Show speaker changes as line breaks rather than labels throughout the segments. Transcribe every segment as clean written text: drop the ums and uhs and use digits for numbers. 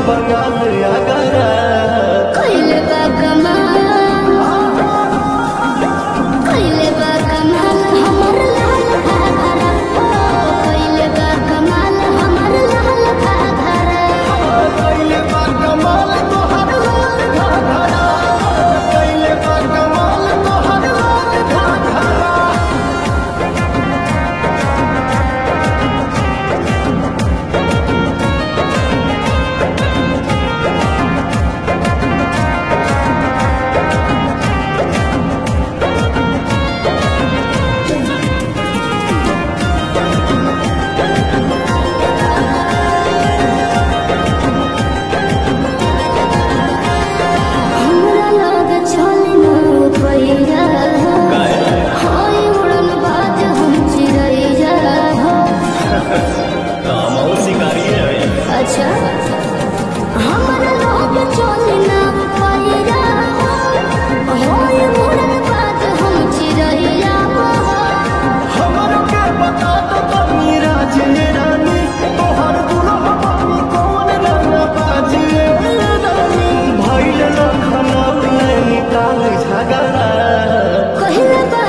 बंगाल आगरा
कइले बा कमाल हमर लाल घाघरा कइले बा कमाल हमर लाल घाघरा
कइले बा कमाल तोहर लाल घाघरा कइले बा कमाल तोहर लाल घाघरा
हमरा लग चले न पैया होय उड़न बाज हम चिड़ैया हो
काम और शिकारी है
अच्छा हमरा लग चले न पैया होय उड़न बाज हम चिड़ैया हो
हमरो के बता दो तनी राजे रानी तोहर दुल्हा बानी कौन रंग बाजिए रानी भइल लखनऊ में निकाल झगड़ा
कइले बा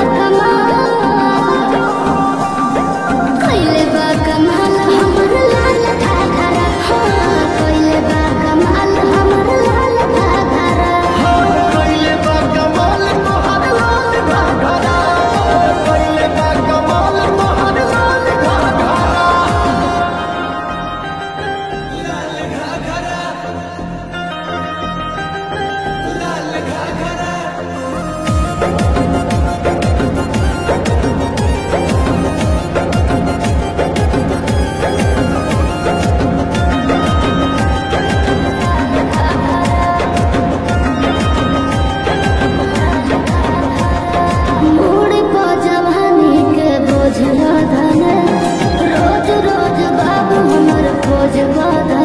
कमाल हमर लाल घाघरा कइले बा कमाल हमर लाल घाघरा
कइले बा कमाल तोहर लाल घाघरा कइले बा कमाल तोहर लाल घाघरा लाल घाघरा लाल घाघरा
मोड़ को जवानी के बोझ लदन रोज रोज बाबू हमर खोज बदन